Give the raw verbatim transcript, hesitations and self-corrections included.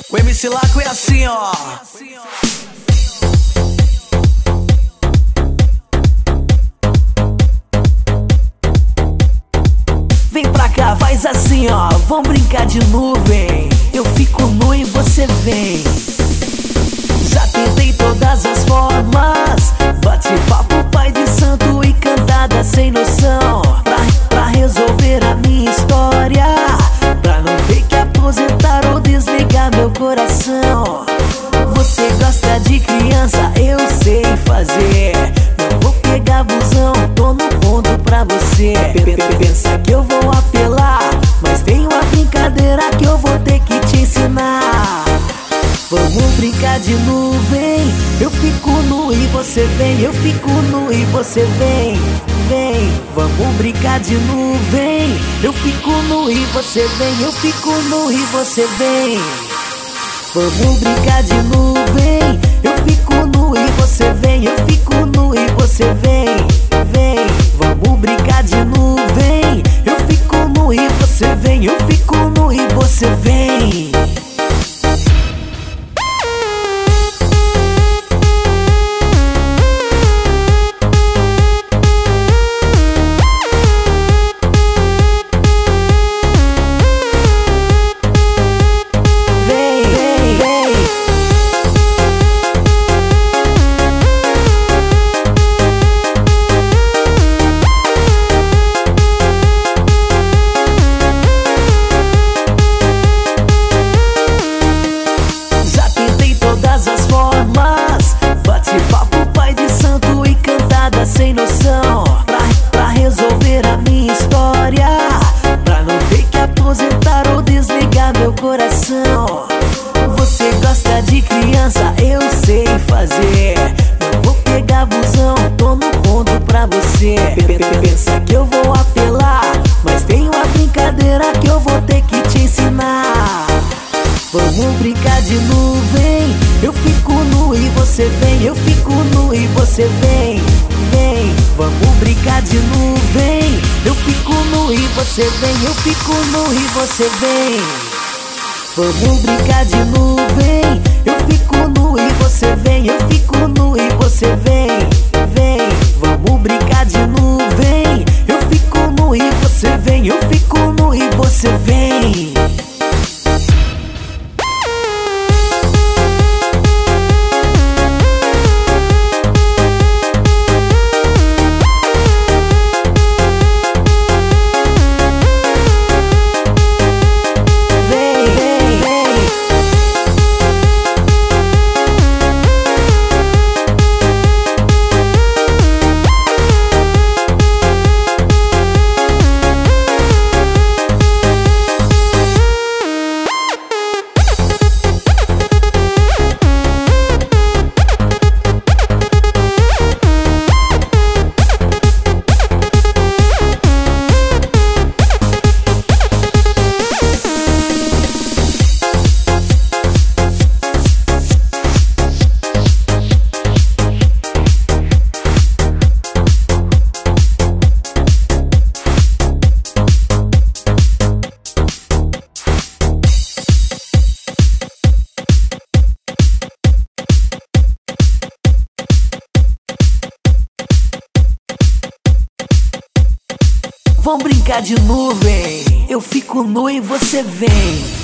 O M C Laco é assim, ó. Vem pra cá, faz assim, ó. Vamos brincar de nuvem. Eu fico nu e você vem. Já tentei todas as formas, bate-papo, pai de santo e cantada sem noção, Pra, pra resolver a minha história, pra não ter que aposentar ou desligar meu coração. Você gosta de criança, eu sei fazer. Não vou pegar busão, tô no ponto pra você. Pensa que eu vou apelar, mas tem uma brincadeira que eu vou ter que te ensinar. Vamos brincar de nuvem. Eu fico nu e você vem. Eu fico nu e você vem. Vem, vamos brincar de nuvem. Eu fico nu e você vem. Eu fico nu e você vem. Vamos brincar de nuvem. Eu fico nu e você vem. Eu fico nu e você vem. Vem, vamos brincar de nuvem. Eu fico nu e você vem. Eu fico nu e você vem. Sem noção, pra, pra resolver a minha história, pra não ter que aposentar ou desligar meu coração. Você gosta de criança, eu sei fazer. Não vou pegar busão, tô no ponto pra você. Pensa que eu vou apelar, mas tem uma brincadeira que eu vou ter que te ensinar. Vamos brincar de nuvem. Eu fico nu e você vem. Eu fico nu e você vem. Vem, vamos brincar de nuvem. Eu fico nu e você vem. Eu fico nu e você vem. Vamos brincar de nuvem. Eu fico nu e você vem. Eu fico nu e você vem. Vem, vamos brincar de nuvem. Eu fico nu e você vem. Eu fico nu e você vem. Vamos brincar de nuvem. Eu fico nu e você vem.